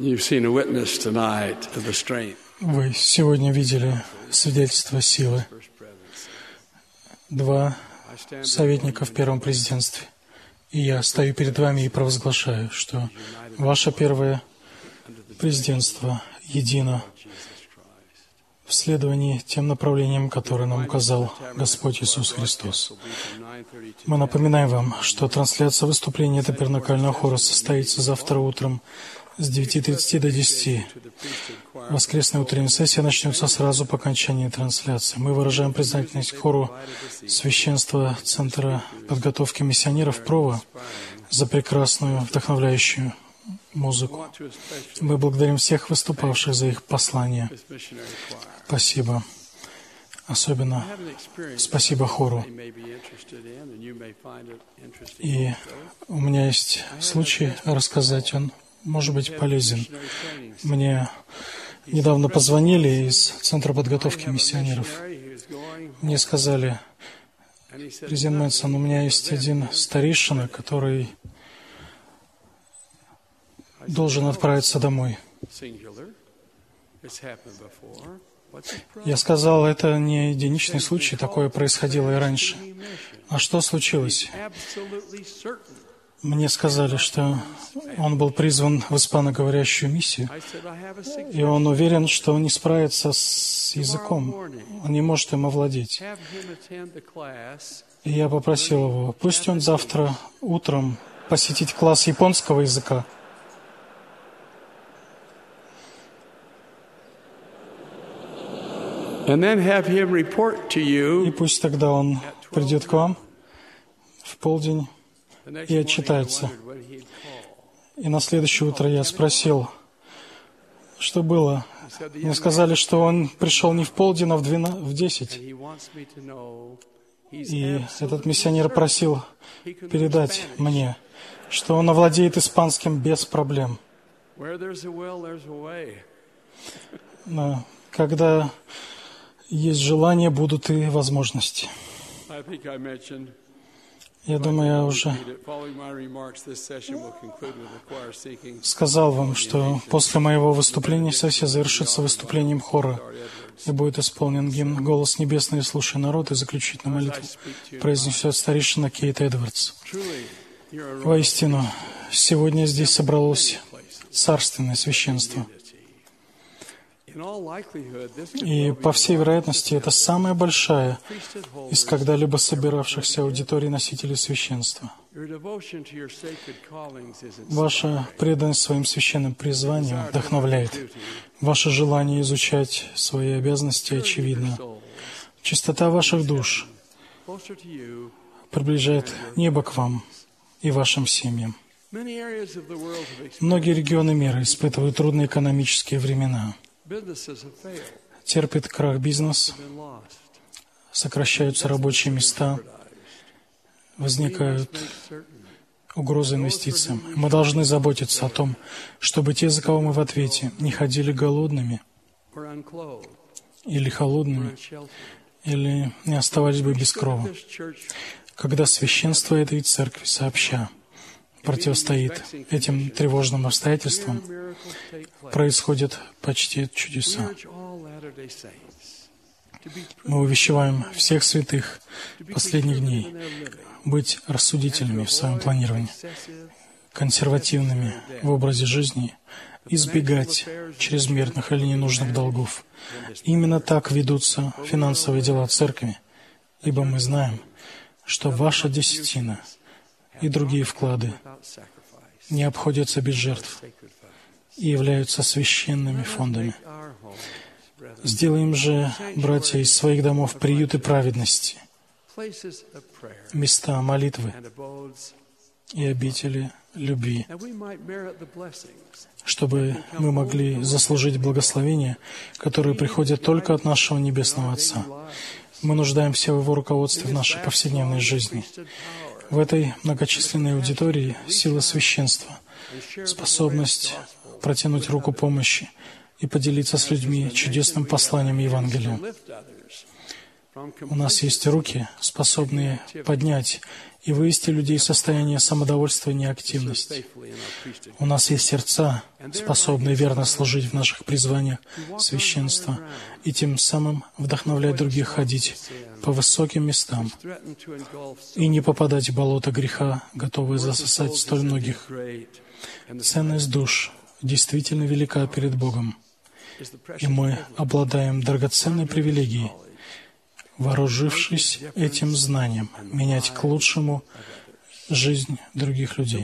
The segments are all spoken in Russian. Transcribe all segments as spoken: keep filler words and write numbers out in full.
Вы сегодня видели свидетельство силы. Два советника в первом президентстве. И я стою перед вами и провозглашаю, что ваше первое президентство едино в следовании тем направлениям, которые нам указал Господь Иисус Христос. Мы напоминаем вам, что трансляция выступления табернакального хора состоится завтра утром с девяти тридцати до десяти. Воскресная утренняя сессия начнется сразу по окончании трансляции. Мы выражаем признательность хору Священства Центра подготовки миссионеров ПРОВА за прекрасную, вдохновляющую музыку. Мы благодарим всех выступавших за их послания. Спасибо. Особенно спасибо хору. И у меня есть случай рассказать, он может быть полезен. Мне недавно позвонили из Центра подготовки миссионеров. Мне сказали: президент Мэнсон, у меня есть один старейшина, который должен отправиться домой. Я сказал, это не единичный случай, такое происходило и раньше. А что случилось? Мне сказали, что он был призван в испаноговорящую миссию, и он уверен, что он не справится с языком, он не может им овладеть. И я попросил его, пусть он завтра утром посетит класс японского языка. И пусть тогда он придет к вам в полдень и отчитается. И на следующее утро я спросил, что было. Мне сказали, что он пришел не в полдень, а в, двенадцать, в десять. И этот миссионер просил передать мне, что он овладеет испанским без проблем. Но когда есть желание, будут и возможности. Я думаю, я уже сказал вам, что после моего выступления сессия завершится выступлением хора и будет исполнен гимн «Голос небесный, слушай народ» и заключительную молитву произнесет старейшина Кейт Эдвардс. Воистину, сегодня здесь собралось царственное священство. И, по всей вероятности, это самая большая из когда-либо собиравшихся аудиторий носителей священства. Ваша преданность своим священным призваниям вдохновляет. Ваше желание изучать свои обязанности очевидно. Чистота ваших душ приближает небо к вам и вашим семьям. Многие регионы мира испытывают трудные экономические времена. Терпит крах бизнес, сокращаются рабочие места, возникают угрозы инвестициям. Мы должны заботиться о том, чтобы те, за кого мы в ответе, не ходили голодными или холодными, или не оставались бы без крова. Когда священство этой церкви сообща противостоит этим тревожным обстоятельствам, происходят почти чудеса. Мы увещеваем всех святых последних дней быть рассудительными в своем планировании, консервативными в образе жизни, избегать чрезмерных или ненужных долгов. Именно так ведутся финансовые дела церкви, ибо мы знаем, что ваша десятина и другие вклады не обходятся без жертв и являются священными фондами. Сделаем же, братья, из своих домов приюты праведности, места молитвы и обители любви, чтобы мы могли заслужить благословения, которые приходят только от нашего Небесного Отца. Мы нуждаемся в Его руководстве в нашей повседневной жизни. В этой многочисленной аудитории сила священства, способность протянуть руку помощи и поделиться с людьми чудесным посланием Евангелия. У нас есть руки, способные поднять и вывести людей из состояния самодовольства и неактивности. У нас есть сердца, способные верно служить в наших призваниях священства и тем самым вдохновлять других ходить по высоким местам и не попадать в болото греха, готовые засосать столь многих. Ценность душ действительно велика перед Богом, и мы обладаем драгоценной привилегией, вооружившись этим знанием, менять к лучшему жизнь других людей.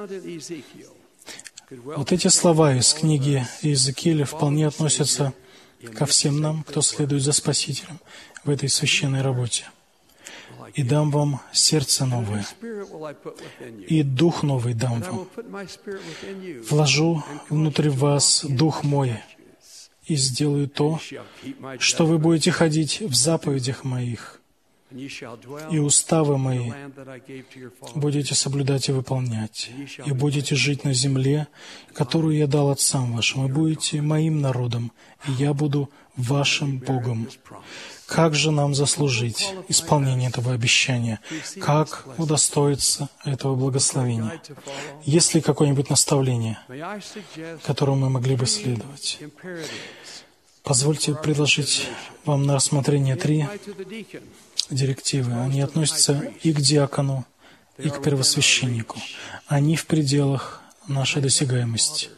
Вот эти слова из книги Иезекииля вполне относятся ко всем нам, кто следует за Спасителем в этой священной работе. «И дам вам сердце новое, и дух новый дам вам. Вложу внутрь вас дух мой, и сделаю то, что вы будете ходить в заповедях моих, и уставы мои будете соблюдать и выполнять, и будете жить на земле, которую я дал отцам вашим, и будете моим народом, и я буду вашим Богом». Как же нам заслужить исполнение этого обещания? Как удостоиться этого благословения? Есть ли какое-нибудь наставление, которому мы могли бы следовать? Позвольте предложить вам на рассмотрение три директивы. Они относятся и к диакону, и к первосвященнику. Они в пределах нашей досягаемости.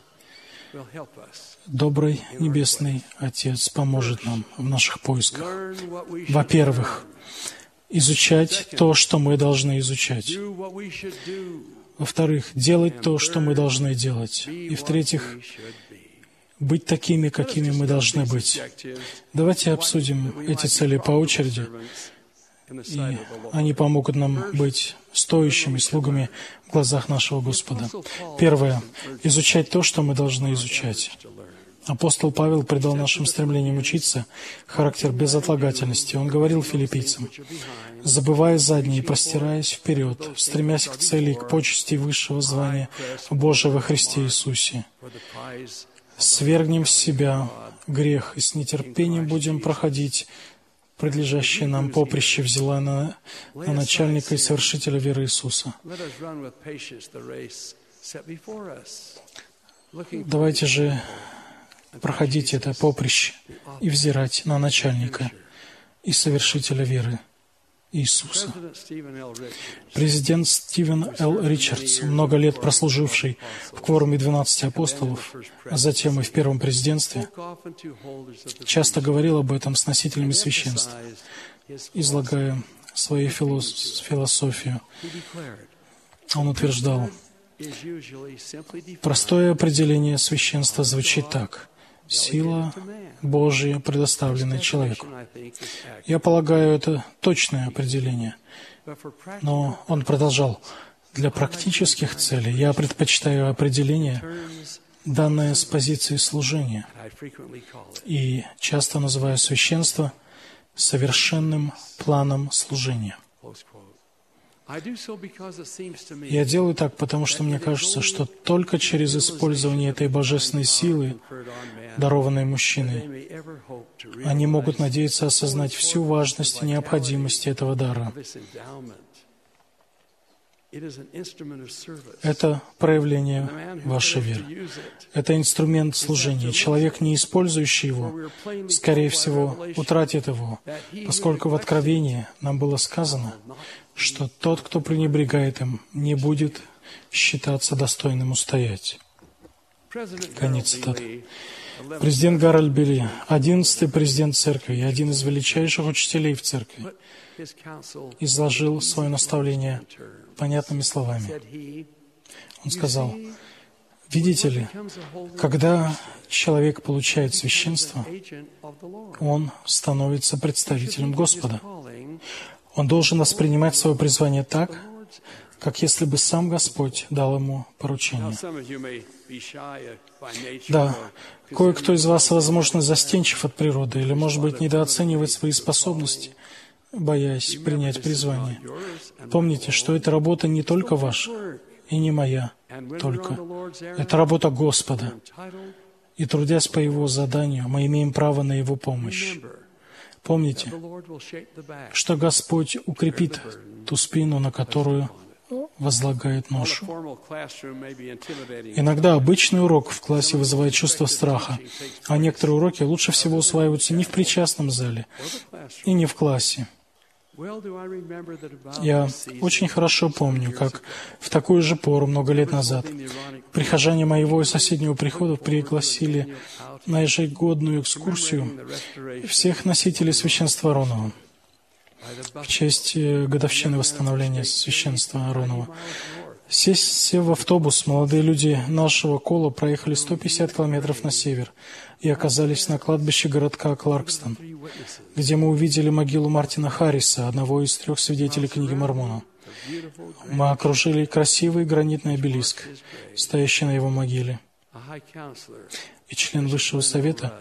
Добрый Небесный Отец поможет нам в наших поисках. Во-первых, изучать то, что мы должны изучать. Во-вторых, делать то, что мы должны делать. И в-третьих, быть такими, какими мы должны быть. Давайте обсудим эти цели по очереди, и они помогут нам быть стоящими слугами в глазах нашего Господа. Первое. Изучать то, что мы должны изучать. Апостол Павел придал нашим стремлениям учиться характер безотлагательности. Он говорил филиппийцам: «Забывая заднее и простираясь вперед, стремясь к цели и к почести высшего звания Божия во Христе Иисусе, свергнем с себя грех и с нетерпением будем проходить предлежащее нам поприще, взяла на, на начальника и совершителя веры Иисуса». Давайте же проходить это поприще и взирать на начальника и совершителя веры Иисуса. Президент Стивен Л. Ричардс, много лет прослуживший в кворуме двенадцати апостолов, а затем и в первом президентстве, часто говорил об этом с носителями священства, излагая свою философию. Он утверждал: простое определение священства звучит так: сила Божия, предоставленная человеку. Я полагаю, это точное определение. Но он продолжал: для практических целей я предпочитаю определение, данное с позиции служения, и часто называю священство совершенным планом служения. Я делаю так, потому что мне кажется, что только через использование этой божественной силы, дарованной мужчиной, они могут надеяться осознать всю важность и необходимость этого дара. Это проявление вашей веры. Это инструмент служения. Человек, не использующий его, скорее всего, утратит его, поскольку в Откровении нам было сказано, что тот, кто пренебрегает им, не будет считаться достойным устоять. Конец цитаты. Президент Гарольд Билли, одиннадцатый президент церкви и один из величайших учителей в церкви, изложил свое наставление понятными словами. Он сказал: видите ли, когда человек получает священство, он становится представителем Господа. Он должен воспринимать свое призвание так, как если бы сам Господь дал ему поручение. Да, кое-кто из вас, возможно, застенчив от природы или, может быть, недооценивает свои способности, боясь принять призвание. Помните, что эта работа не только ваша и не моя только. Это работа Господа. И, трудясь по Его заданию, мы имеем право на Его помощь. Помните, что Господь укрепит ту спину, на которую возлагает ношу. Иногда обычный урок в классе вызывает чувство страха, а некоторые уроки лучше всего усваиваются не в причастном зале и не в классе. Я очень хорошо помню, как в такую же пору, много лет назад, прихожане моего и соседнего прихода пригласили на ежегодную экскурсию всех носителей священства Ааронова в честь годовщины восстановления священства Ааронова. Сев, сев в автобус, молодые люди нашего кола проехали сто пятьдесят километров на север и оказались на кладбище городка Кларкстон, где мы увидели могилу Мартина Харриса, одного из трех свидетелей книги Мормона. Мы окружили красивый гранитный обелиск, стоящий на его могиле. И член Высшего Совета,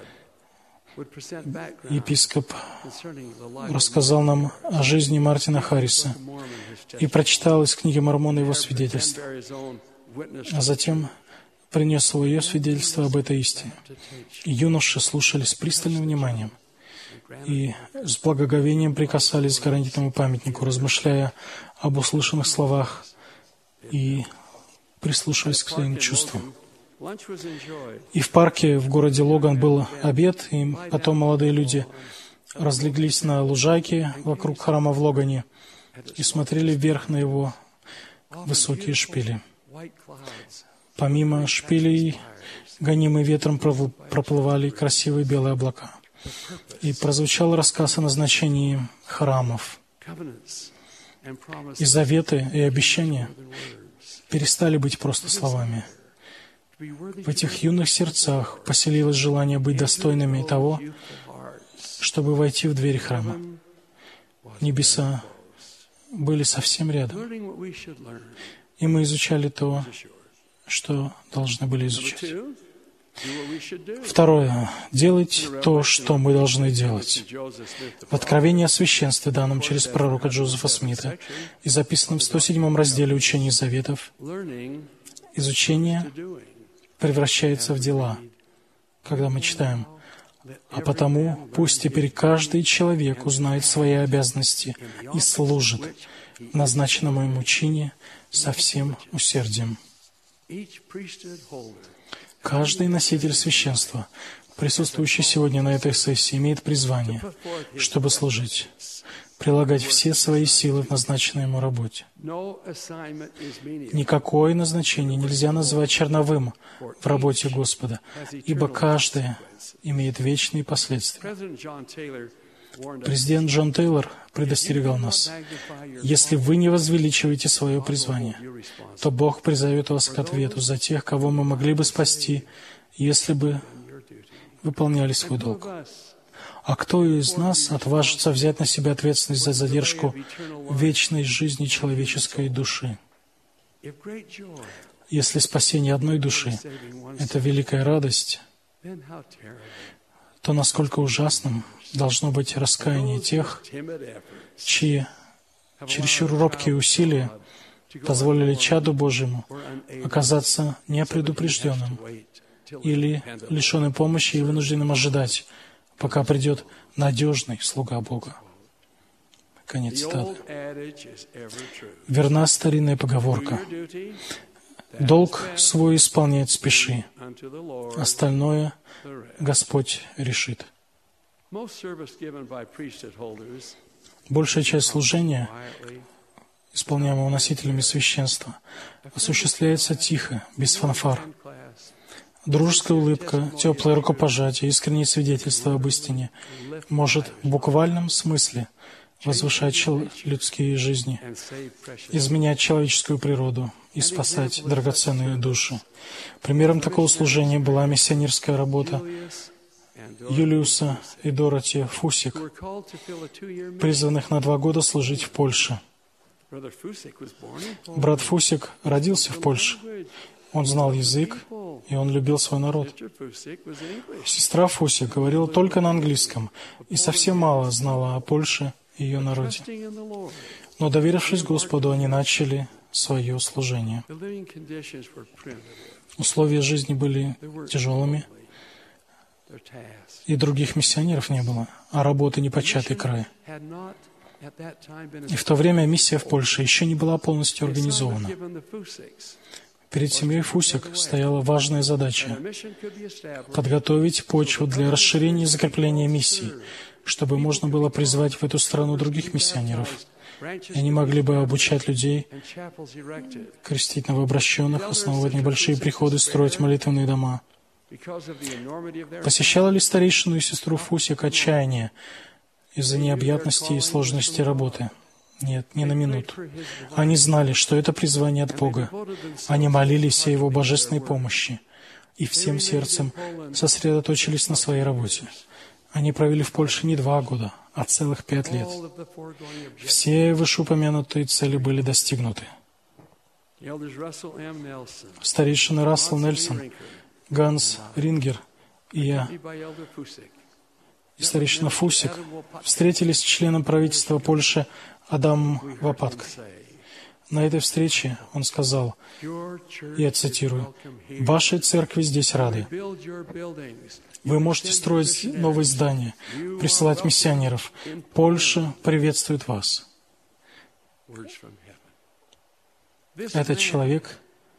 епископ, рассказал нам о жизни Мартина Харриса и прочитал из книги Мормона его свидетельство, а затем принес свое свидетельство об этой истине. И юноши слушали с пристальным вниманием и с благоговением прикасались к гранитному памятнику, размышляя об услышанных словах и прислушиваясь к своим чувствам. И в парке в городе Логан был обед, и потом молодые люди разлеглись на лужайке вокруг храма в Логане и смотрели вверх на его высокие шпили. Помимо шпилей, гонимые ветром проплывали красивые белые облака. И прозвучал рассказ о назначении храмов. И заветы, и обещания перестали быть просто словами. В этих юных сердцах поселилось желание быть достойными того, чтобы войти в дверь храма. Небеса были совсем рядом. И мы изучали то, что должны были изучать. Второе. Делать то, что мы должны делать. В Откровении о священстве, данном через пророка Джозефа Смита и записанном в сто седьмом разделе Учения Заветов, изучение превращается в дела, когда мы читаем: «А потому пусть теперь каждый человек узнает свои обязанности и служит назначенному ему чине со всем усердием». Каждый носитель священства, присутствующий сегодня на этой сессии, имеет призвание, чтобы служить, прилагать все свои силы в назначенной ему работе. Никакое назначение нельзя назвать черновым в работе Господа, ибо каждое имеет вечные последствия. Президент Джон Тейлор предостерегал нас: «Если вы не возвеличиваете свое призвание, то Бог призовет вас к ответу за тех, кого мы могли бы спасти, если бы выполняли свой долг». А кто из нас отважится взять на себя ответственность за задержку вечной жизни человеческой души? Если спасение одной души — это великая радость, то насколько ужасным должно быть раскаяние тех, чьи чересчур робкие усилия позволили чаду Божьему оказаться непредупрежденным или лишенным помощи и вынужденным ожидать, пока придет надежный слуга Бога. Конец цитаты. Верна старинная поговорка: «Долг свой исполнять спеши, остальное Господь решит». Большая часть служения, исполняемого носителями священства, осуществляется тихо, без фанфар. Дружеская улыбка, теплое рукопожатие, искреннее свидетельство об истине может в буквальном смысле возвышать чел- людские жизни, изменять человеческую природу и спасать драгоценные души. Примером такого служения была миссионерская работа Юлиуса и Дороти Фусик, призванных на два года служить в Польше. Брат Фусик родился в Польше. Он знал язык, и он любил свой народ. Сестра Фусик говорила только на английском и совсем мало знала о Польше и ее народе. Но, доверившись Господу, они начали свое служение. Условия жизни были тяжелыми. и других миссионеров не было, а работы непочатый край. И в то время миссия в Польше еще не была полностью организована. Перед семьей Фусик стояла важная задача — подготовить почву для расширения и закрепления миссий, чтобы можно было призвать в эту страну других миссионеров. И они могли бы обучать людей, крестить новообращенных, основывать небольшие приходы, строить молитвенные дома. Посещала ли старейшину и сестру Фусик отчаяние из-за необъятности и сложности работы? Нет, ни на минуту. Они знали, что это призвание от Бога. Они молились о Его божественной помощи и всем сердцем сосредоточились на своей работе. Они провели в Польше не два года, а целых пять лет. Все вышеупомянутые цели были достигнуты. Старейшины Рассел Нельсон, Ганс Рингер и я, и старейшина Фусик встретились с членом правительства Польши Адамом Вапаткой. На этой встрече он сказал, я цитирую, «Вашей церкви здесь рады. Вы можете строить новые здания, присылать миссионеров. Польша приветствует вас». Этот человек,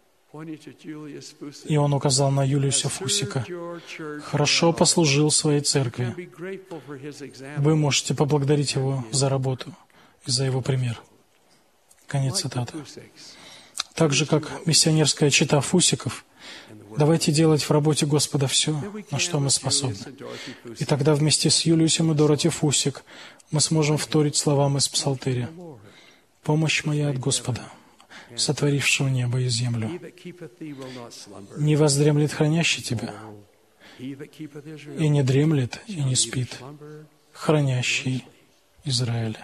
и он указал на Юлиуса Фусика, хорошо послужил своей церкви. Вы можете поблагодарить его за работу и за его пример. Конец цитаты. Так же, как миссионерская чета Фусиков, давайте делать в работе Господа все, на что мы способны. И тогда вместе с Юлиусом и Дороти Фусик мы сможем вторить словам из Псалтыря. «Помощь моя от Господа, сотворившего небо и землю. Не воздремлет хранящий тебя, и не дремлет, и не спит, хранящий Израиля».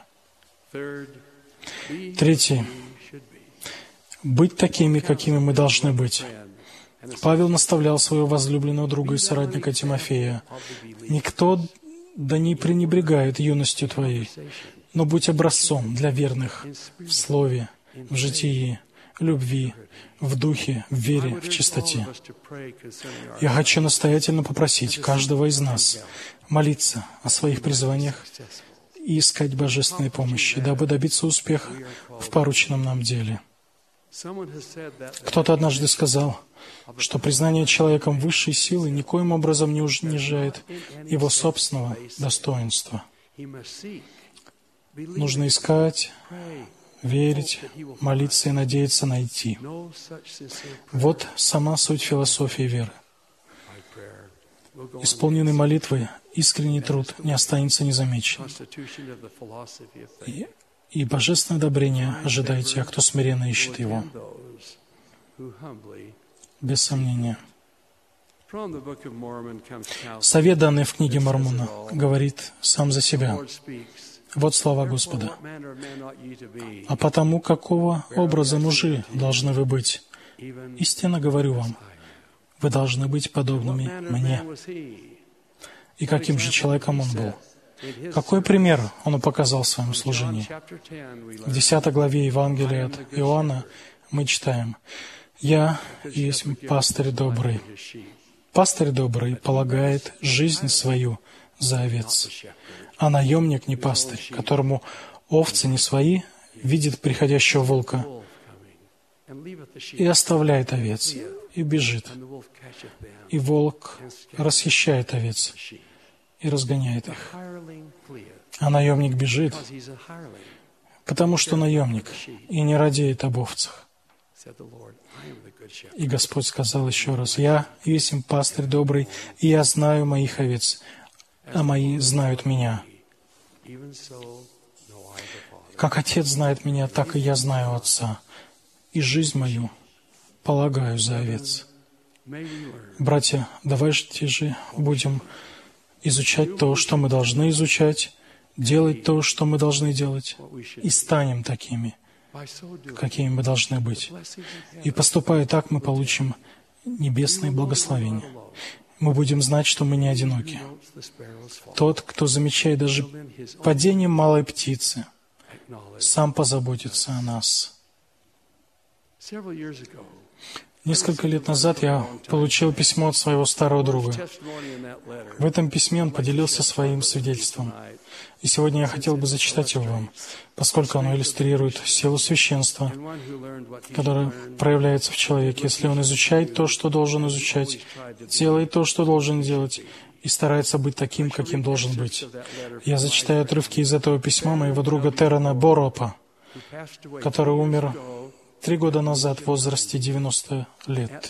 Третий. Быть такими, какими мы должны быть. Павел наставлял своего возлюбленного друга и соратника Тимофея. «Никто да не пренебрегает юностью твоей, но будь образцом для верных в слове, в житии, любви, в духе, в вере, в чистоте». Я хочу настоятельно попросить каждого из нас молиться о своих призваниях и искать божественной помощи, дабы добиться успеха в порученном нам деле. Кто-то однажды сказал, что признание человеком высшей силы никоим образом не унижает его собственного достоинства. Нужно искать, верить, молиться и надеяться найти. Вот сама суть философии веры. Исполненный молитвой искренний труд не останется незамеченным. И, и божественное одобрение ожидает тех, кто смиренно ищет его. Без сомнения. Совет, данный в книге Мормона, говорит сам за себя. Вот слова Господа. «А потому какого образа мужи должны вы быть? Истинно говорю вам, вы должны быть подобными мне». И каким же человеком он был? Какой пример он показал в своем служении? В десятой главе Евангелия от Иоанна мы читаем: «Я есть пастырь добрый. Пастырь добрый полагает жизнь свою за овец, а наемник не пастырь, которому овцы не свои, видит приходящего волка и оставляет овец, и бежит. И волк расхищает овец и разгоняет их. А наемник бежит, потому что наемник и не радеет об овцах». И Господь сказал еще раз: «Я есть им пастырь добрый, и я знаю моих овец, а мои знают меня. Как Отец знает меня, так и я знаю Отца, и жизнь мою полагаю за овец». Братья, давайте же будем изучать то, что мы должны изучать, делать то, что мы должны делать, и станем такими, какими мы должны быть. И поступая так, мы получим небесные благословения. Мы будем знать, что мы не одиноки. Тот, кто замечает даже падение малой птицы, сам позаботится о нас. Несколько лет назад я получил письмо от своего старого друга. В этом письме он поделился своим свидетельством. И сегодня я хотел бы зачитать его вам, поскольку оно иллюстрирует силу священства, которая проявляется в человеке, если он изучает то, что должен изучать, делает то, что должен делать, и старается быть таким, каким должен быть. Я зачитаю отрывки из этого письма моего друга Террена Боропа, который умер три года назад в возрасте девяноста лет.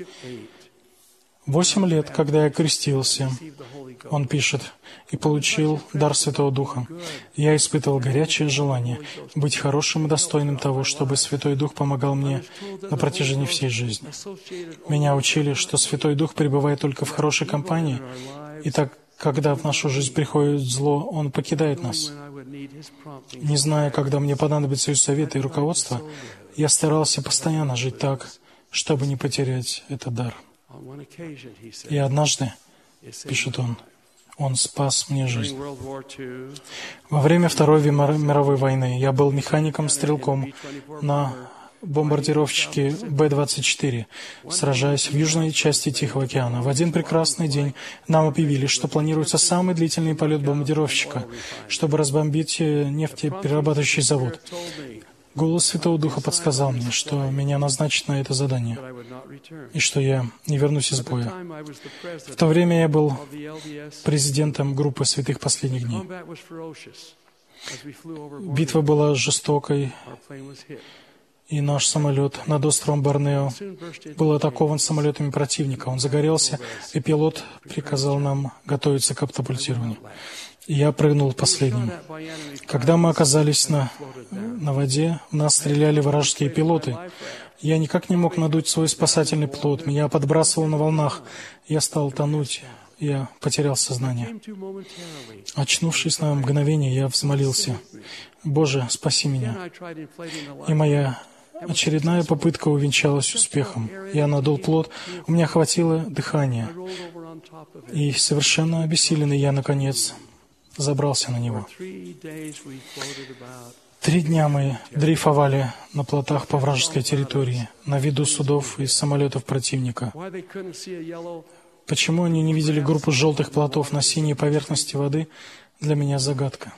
Восемь лет, когда я крестился, он пишет, и получил дар Святого Духа, я испытывал горячее желание быть хорошим и достойным того, чтобы Святой Дух помогал мне на протяжении всей жизни. Меня учили, что Святой Дух пребывает только в хорошей компании, и так, когда в нашу жизнь приходит зло, Он покидает нас. Не зная, когда мне понадобится и совет, и руководство, я старался постоянно жить так, чтобы не потерять этот дар. И однажды, пишет он, он спас мне жизнь. Во время Второй мировой войны я был механиком-стрелком на бомбардировщике Бэ двадцать четыре, сражаясь в южной части Тихого океана. В один прекрасный день нам объявили, что планируется самый длительный полет бомбардировщика, чтобы разбомбить нефтеперерабатывающий завод. Голос Святого Духа подсказал мне, что меня назначат на это задание, и что я не вернусь из боя. В то время я был президентом группы святых последних дней. Битва была жестокой, и наш самолет над островом Борнео был атакован самолетами противника. Он загорелся, и пилот приказал нам готовиться к катапультированию. И я прыгнул последним. Когда мы оказались на, на воде, в нас стреляли вражеские пилоты. Я никак не мог надуть свой спасательный плот. Меня подбрасывало на волнах. Я стал тонуть. Я потерял сознание. Очнувшись на мгновение, я взмолился: «Боже, спаси меня!» И моя очередная попытка увенчалась успехом. Я надул плот, у меня хватило дыхания. И совершенно обессиленный я, наконец, забрался на него. Три дня мы дрейфовали на плотах по вражеской территории, на виду судов и самолетов противника. Почему они не видели группу желтых плотов на синей поверхности воды, для меня загадка.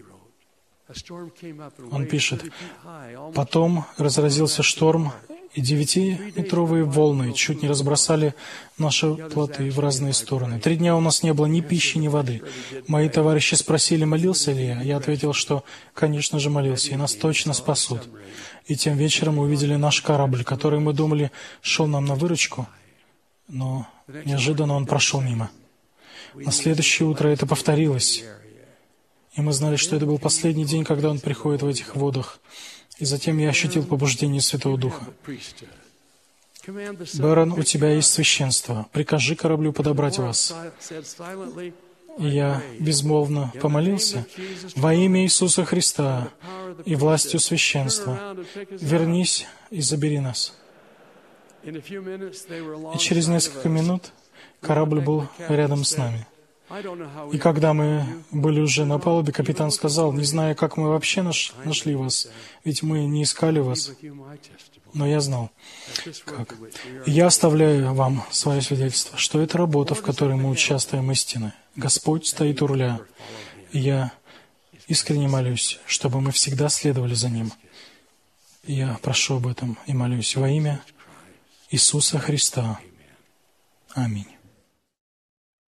Он пишет: «Потом разразился шторм, и девятиметровые волны чуть не разбросали наши плоты в разные стороны. Три дня у нас не было ни пищи, ни воды. Мои товарищи спросили, молился ли я. Я ответил, что, конечно же, молился, и нас точно спасут. И тем вечером мы увидели наш корабль, который, мы думали, шел нам на выручку, но неожиданно он прошел мимо. На следующее утро это повторилось, и мы знали, что это был последний день, когда он приходит в этих водах. И затем я ощутил побуждение Святого Духа. Бэрон, у тебя есть священство. Прикажи кораблю подобрать вас». И я безмолвно помолился: «Во имя Иисуса Христа и властью священства, вернись и забери нас». И через несколько минут корабль был рядом с нами. И когда мы были уже на палубе, капитан сказал: «Не знаю, как мы вообще наш, нашли вас, ведь мы не искали вас». Но я знал, как. И я оставляю вам свое свидетельство, что это работа, в которой мы участвуем, истины. Господь стоит у руля. И я искренне молюсь, чтобы мы всегда следовали за Ним. И я прошу об этом и молюсь во имя Иисуса Христа. Аминь.